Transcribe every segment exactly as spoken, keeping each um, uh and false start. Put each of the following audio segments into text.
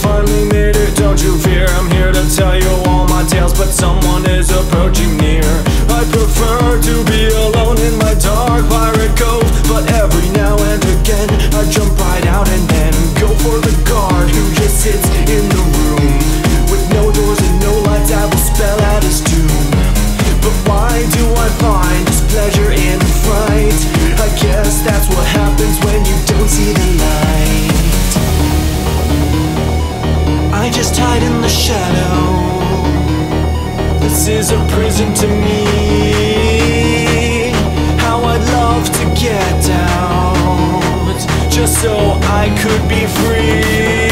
finally made it, don't you fear. I'm here to tell you all my tales, but someone is approaching near. I prefer to be alone in my dark pirate cove, but every now and again I jump right out and then go for the guard who just sits in the room. With no doors and no lights, I will spell out his doom. But why do I find this pleasure in fright? I guess that's what happens when you don't see the light. I just hide in the shadow. This is a prison to me. How I'd love to get out, just so I could be free.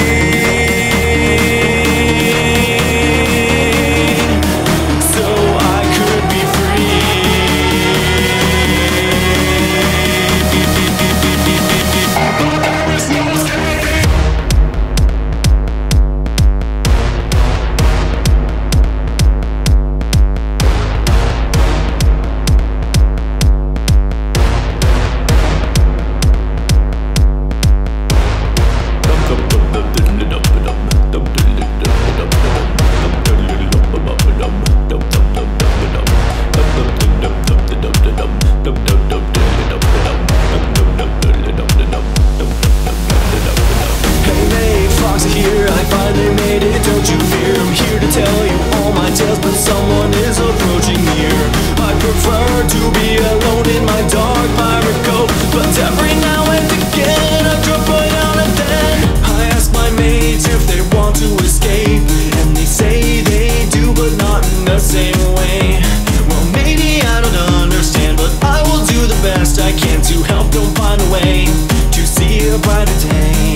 But someone is approaching near. I prefer to be alone in my dark pirate cove, but every now and again I drop right out and then I ask my mates if they want to escape, and they say they do, but not in the same way. Well, maybe I don't understand, but I will do the best I can to help them find a way to see a brighter day.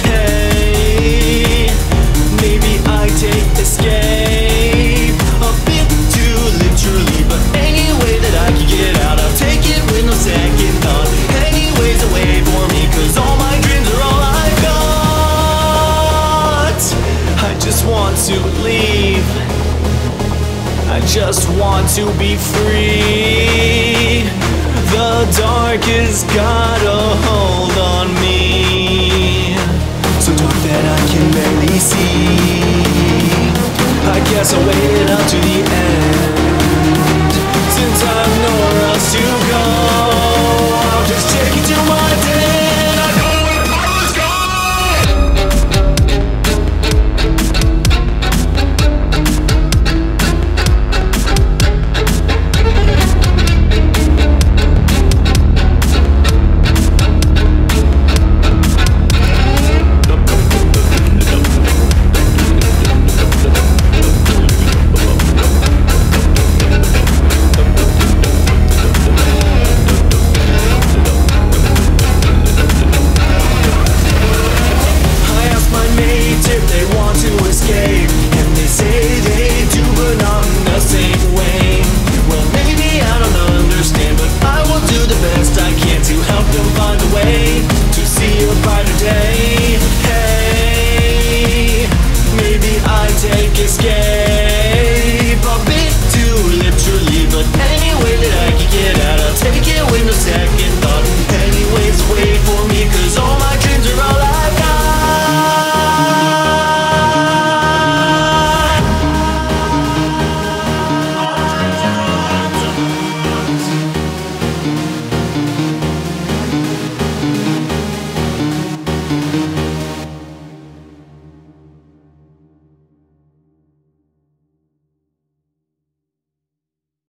Hey, maybe I take escape a bit too literally, but any way that I can get out, I'll take it with no second thought. Any ways away for me, cause all my dreams are all I've got. I just want to leave, I just want to be free. The dark has got a hold on me, so dark that I can barely see. I guess I'll wait it out to the end. Since I have nowhere else to go, I'll just take it to my den. I know where the power's escape.